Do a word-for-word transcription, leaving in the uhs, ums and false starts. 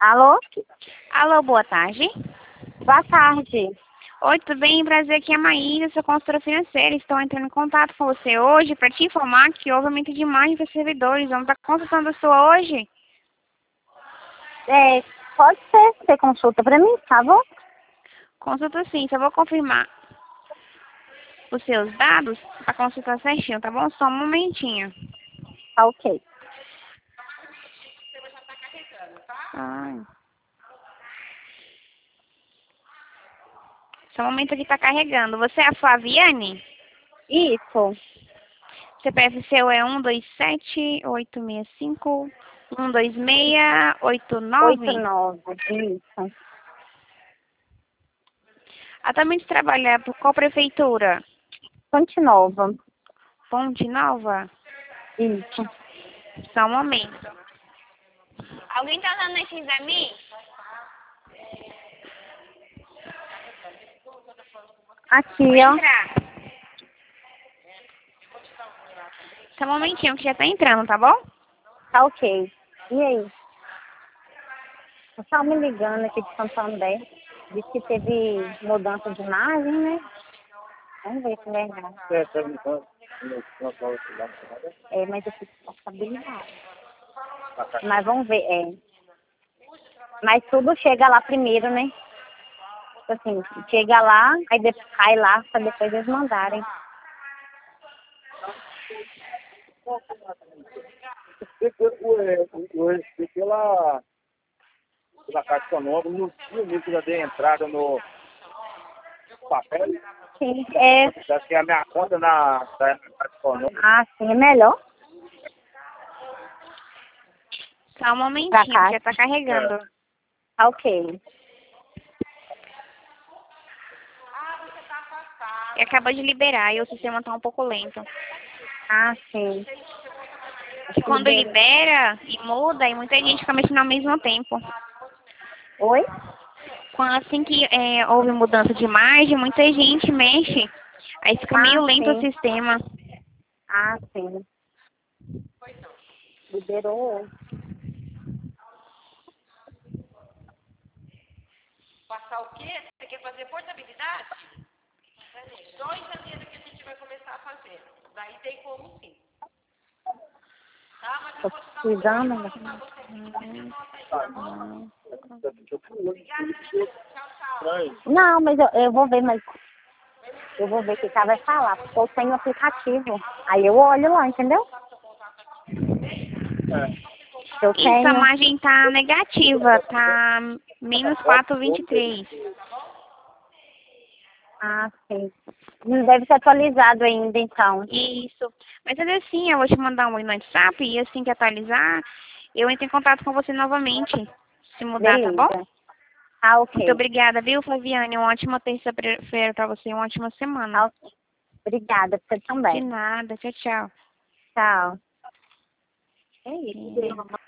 Alô? Alô, boa tarde. Boa tarde. Oi, tudo bem? Prazer, aqui é a Maíra, sou consultora financeira. Estou entrando em contato com você hoje para te informar que houve aumento de margem para os servidores. Vamos estar consultando a sua hoje? É, pode ser, você consulta para mim, tá bom? Consulta sim, só vou confirmar os seus dados para consultar certinho, tá bom? Só um momentinho. Tá ok. Ai. Só um momento que está carregando. Você é a Flaviane? Isso. C P F seu é um dois sete oito seis cinco um dois seis oito Oito nove. nove. Isso. Atualmente trabalha por qual prefeitura? Fonte Nova. Ponte Nova? Isso. Só um momento. Alguém tá usando esse exame? Aqui, Pode ó. entrar. Só um momentinho que já tá entrando, tá bom? Tá ok. E aí? Eu tava me ligando aqui de Santo André. Diz que teve mudança de imagem, né? Vamos ver se é verdade. É, mas eu preciso de estabilidade. Mas vamos ver, é. Mas tudo chega lá primeiro, né? Tipo assim, chega lá, aí depois cai lá, pra depois eles mandarem. Pela, pela Caixa Nova, no dia que eu dei entrada no papel, Sim, é. acho que é a minha conta na, na Caixa Nova. Ah, sim, é melhor. Só um Pra momentinho que cá. já tá carregando. Tá ok. E acabou de liberar e o sistema tá um pouco lento. Ah, sim. E quando libera e muda, e muita gente fica mexendo ao mesmo tempo. Oi? Quando assim que é, houve mudança de imagem, muita gente mexe. Aí fica meio Ah, lento o sim. sistema. Ah, sim. Liberou. Passar o quê? Você quer fazer portabilidade? Só em janeiro que a gente vai começar a fazer. Daí tem como sim. Tá? Mas eu Tô vou te dar precisando, uma né? pra você. Não, mas eu, eu vou ver, mas eu vou ver o que que ela vai falar, porque eu tenho aplicativo. Aí eu olho lá, entendeu? Eu Isso, a tenho. margem tá negativa, tá menos quatro vírgula vinte e três. Ah, sim. Não deve ser atualizado ainda, então. Isso. Mas ainda assim, eu vou te mandar um oi no WhatsApp e assim que atualizar, eu entro em contato com você novamente, se mudar, tá bom? Beleza. Ah, Muito ok. obrigada, viu, Flaviane? Uma ótima terça-feira pra você, uma ótima semana. Ah, ok. Obrigada, você De também. nada, tchau, tchau. Tchau. É.